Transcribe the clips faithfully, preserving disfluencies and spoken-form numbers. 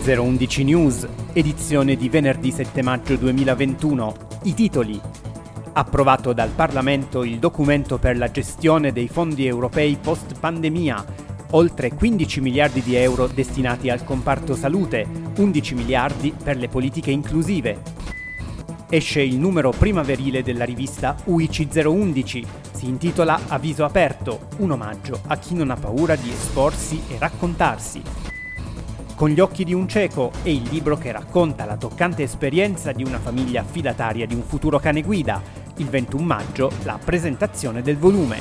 zero undici News, edizione di venerdì sette maggio duemilaventuno. I titoli. Approvato dal Parlamento il documento per la gestione dei fondi europei post-pandemia. Oltre quindici miliardi di euro destinati al comparto salute, undici miliardi per le politiche inclusive. Esce il numero primaverile della rivista U I C zero undici. Si intitola Avviso aperto, un omaggio a chi non ha paura di esporsi e raccontarsi. Con gli occhi di un cieco è il libro che racconta la toccante esperienza di una famiglia affidataria di un futuro cane guida. Il ventuno maggio la presentazione del volume.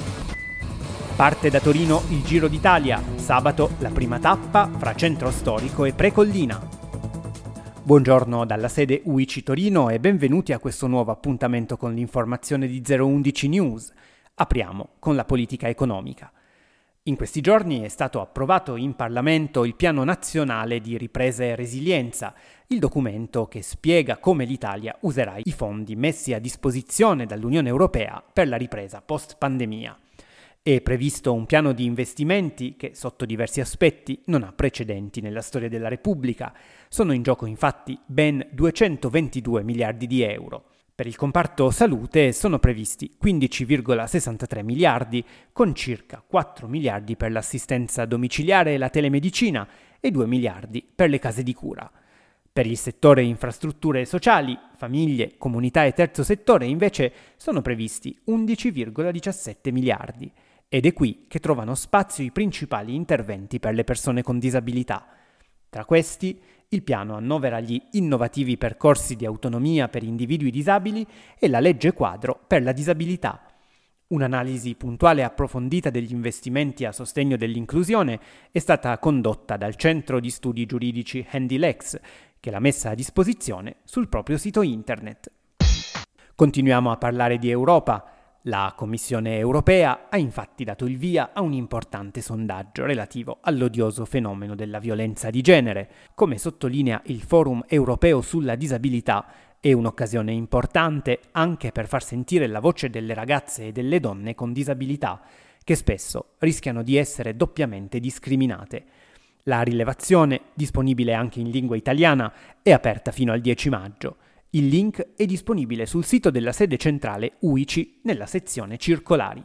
Parte da Torino il Giro d'Italia, sabato la prima tappa fra centro storico e precollina. Buongiorno dalla sede U I C Torino e benvenuti a questo nuovo appuntamento con l'informazione di zero undici News. Apriamo con la politica economica. In questi giorni è stato approvato in Parlamento il Piano Nazionale di Ripresa e Resilienza, il documento che spiega come l'Italia userà i fondi messi a disposizione dall'Unione Europea per la ripresa post-pandemia. È previsto un piano di investimenti che, sotto diversi aspetti, non ha precedenti nella storia della Repubblica. Sono in gioco infatti ben duecentoventidue miliardi di euro. Per il comparto salute sono previsti quindici virgola sessantatré miliardi, con circa quattro miliardi per l'assistenza domiciliare e la telemedicina e due miliardi per le case di cura. Per il settore infrastrutture sociali, famiglie, comunità e terzo settore invece sono previsti undici virgola diciassette miliardi. Ed è qui che trovano spazio i principali interventi per le persone con disabilità. Tra questi, il piano annovera gli innovativi percorsi di autonomia per individui disabili e la legge quadro per la disabilità. Un'analisi puntuale e approfondita degli investimenti a sostegno dell'inclusione è stata condotta dal Centro di Studi Giuridici HandyLex, che l'ha messa a disposizione sul proprio sito internet. Continuiamo a parlare di Europa. La Commissione europea ha infatti dato il via a un importante sondaggio relativo all'odioso fenomeno della violenza di genere. Come sottolinea il Forum europeo sulla disabilità, è un'occasione importante anche per far sentire la voce delle ragazze e delle donne con disabilità, che spesso rischiano di essere doppiamente discriminate. La rilevazione, disponibile anche in lingua italiana, è aperta fino al dieci maggio. Il link è disponibile sul sito della sede centrale U I C nella sezione circolari.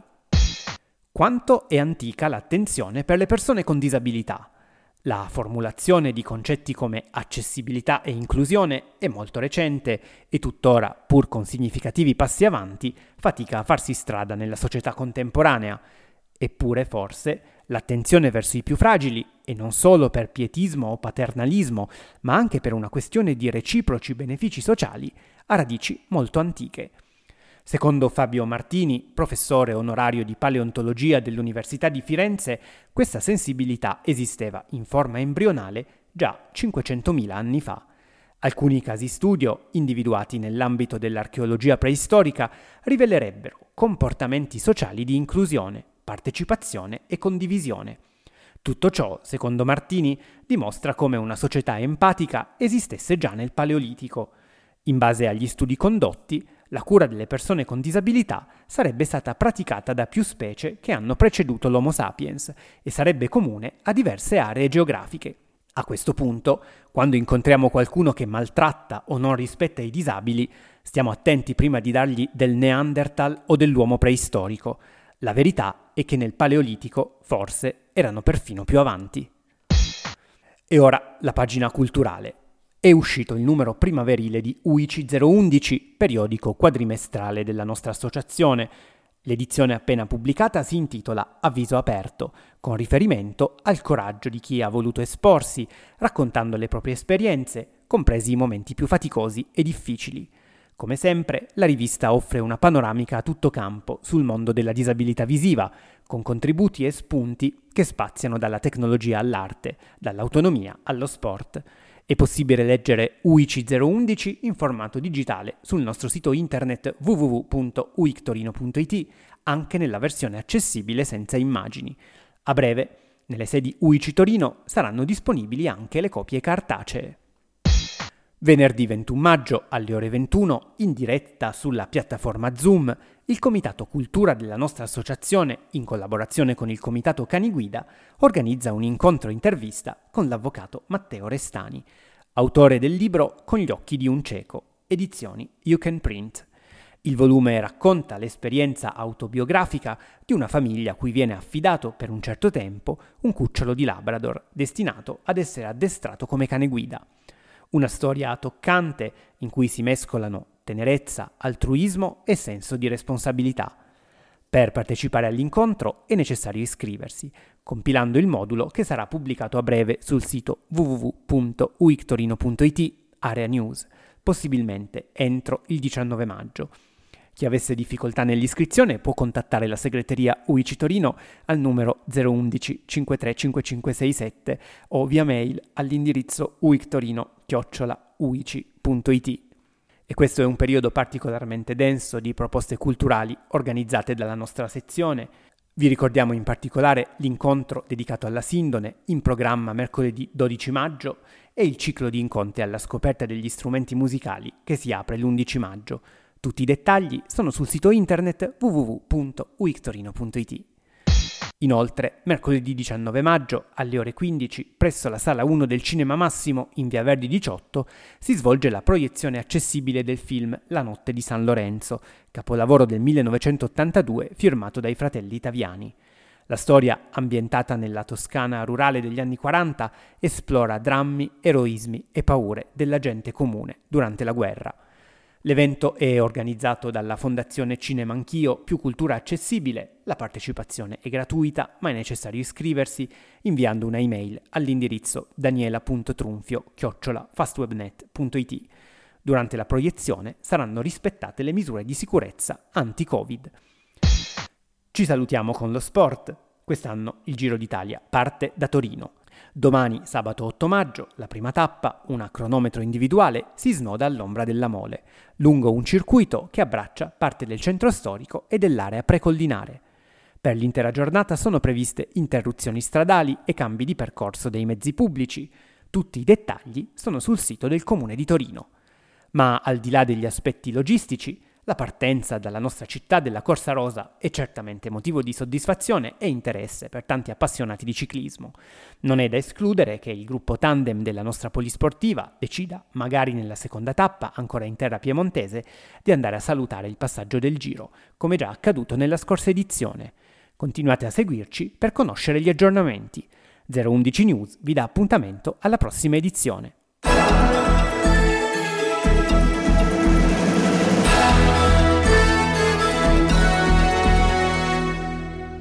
Quanto è antica l'attenzione per le persone con disabilità? La formulazione di concetti come accessibilità e inclusione è molto recente e tuttora, pur con significativi passi avanti, fatica a farsi strada nella società contemporanea. Eppure, forse, l'attenzione verso i più fragili, e non solo per pietismo o paternalismo, ma anche per una questione di reciproci benefici sociali, ha radici molto antiche. Secondo Fabio Martini, professore onorario di paleontologia dell'Università di Firenze, questa sensibilità esisteva in forma embrionale già cinquecentomila anni fa. Alcuni casi studio, individuati nell'ambito dell'archeologia preistorica, rivelerebbero comportamenti sociali di inclusione, partecipazione e condivisione. Tutto ciò, secondo Martini, dimostra come una società empatica esistesse già nel Paleolitico. In base agli studi condotti, la cura delle persone con disabilità sarebbe stata praticata da più specie che hanno preceduto l'Homo sapiens e sarebbe comune a diverse aree geografiche. A questo punto, quando incontriamo qualcuno che maltratta o non rispetta i disabili, stiamo attenti prima di dargli del Neanderthal o dell'uomo preistorico. La verità è che nel Paleolitico, forse, erano perfino più avanti. E ora la pagina culturale. È uscito il numero primaverile di U I C zero undici, periodico quadrimestrale della nostra associazione. L'edizione appena pubblicata si intitola Avviso aperto, con riferimento al coraggio di chi ha voluto esporsi, raccontando le proprie esperienze, compresi i momenti più faticosi e difficili. Come sempre, la rivista offre una panoramica a tutto campo sul mondo della disabilità visiva, con contributi e spunti che spaziano dalla tecnologia all'arte, dall'autonomia allo sport. È possibile leggere U I C zero undici in formato digitale sul nostro sito internet w w w punto u i c torino punto i t, anche nella versione accessibile senza immagini. A breve, nelle sedi U I C Torino saranno disponibili anche le copie cartacee. Venerdì ventuno maggio alle ore ventuno, in diretta sulla piattaforma Zoom, il Comitato Cultura della nostra associazione, in collaborazione con il Comitato Cani Guida, organizza un incontro intervista con l'avvocato Matteo Restani. autore del libro Con gli occhi di un cieco, edizioni You Can Print. Il volume racconta l'esperienza autobiografica di una famiglia a cui viene affidato per un certo tempo un cucciolo di Labrador destinato ad essere addestrato come cane guida. Una storia toccante in cui si mescolano tenerezza, altruismo e senso di responsabilità. Per partecipare all'incontro è necessario iscriversi, compilando il modulo che sarà pubblicato a breve sul sito w w w punto u i c torino punto i t area news, possibilmente entro il diciannove maggio. Chi avesse difficoltà nell'iscrizione può contattare la segreteria U I C Torino al numero zero uno uno cinque tre cinque cinque sei sette o via mail all'indirizzo uictorino chiocciola uici punto it. E questo è un periodo particolarmente denso di proposte culturali organizzate dalla nostra sezione. Vi ricordiamo in particolare l'incontro dedicato alla Sindone in programma mercoledì dodici maggio e il ciclo di incontri alla scoperta degli strumenti musicali che si apre l'undici maggio. Tutti i dettagli sono sul sito internet w w w punto u i c torino punto i t. Inoltre, mercoledì diciannove maggio, alle ore quindici, presso la Sala uno del Cinema Massimo, in via Verdi diciotto, si svolge la proiezione accessibile del film La notte di San Lorenzo, capolavoro del millenovecentottantadue firmato dai fratelli Taviani. La storia, ambientata nella Toscana rurale degli anni quaranta, esplora drammi, eroismi e paure della gente comune durante la guerra. L'evento è organizzato dalla Fondazione Cinema Anch'io più Cultura Accessibile. La partecipazione è gratuita, ma è necessario iscriversi inviando una email all'indirizzo daniela punto trunfio chiocciola fastwebnet punto i t. Durante la proiezione saranno rispettate le misure di sicurezza anti-Covid. Ci salutiamo con lo sport. Quest'anno il Giro d'Italia parte da Torino. Domani, sabato otto maggio, la prima tappa, una cronometro individuale, si snoda all'Ombra della Mole, lungo un circuito che abbraccia parte del centro storico e dell'area precollinare. Per l'intera giornata sono previste interruzioni stradali e cambi di percorso dei mezzi pubblici. Tutti i dettagli sono sul sito del Comune di Torino. Ma al di là degli aspetti logistici, la partenza dalla nostra città della Corsa Rosa è certamente motivo di soddisfazione e interesse per tanti appassionati di ciclismo. Non è da escludere che il gruppo tandem della nostra polisportiva decida, magari nella seconda tappa, ancora in terra piemontese, di andare a salutare il passaggio del Giro, come già accaduto nella scorsa edizione. Continuate a seguirci per conoscere gli aggiornamenti. zero undici News vi dà appuntamento alla prossima edizione.